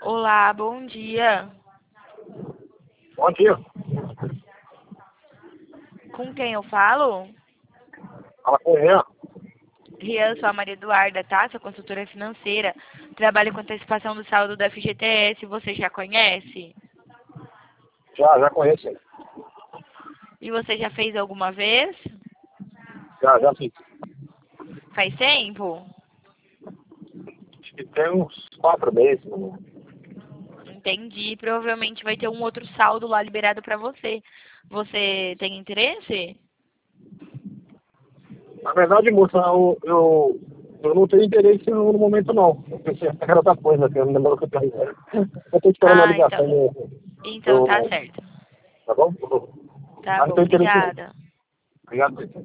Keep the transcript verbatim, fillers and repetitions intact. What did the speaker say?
Olá, bom dia. Bom dia. Com quem eu falo? Fala com o Rian. Rian, sou a Maria Eduarda, tá? Sou consultora financeira. Trabalho com antecipação do saldo da F G T S. Você já conhece? Já, já conheço ele. E você já fez alguma vez? Já, já fiz. Faz tempo? Acho que tem uns quatro meses. Entendi. Provavelmente vai ter um outro saldo lá liberado pra você. Você tem interesse? Na verdade, moça, eu, eu, eu não tenho interesse no, no momento, não. Eu pensei que era outra coisa, que eu não lembro o que eu tenho. Eu tô esperando a Ah, então. ligação do... Então tá do certo. tá bom? Tá Mas não bom, tenho interesse, não. obrigada. Obrigado.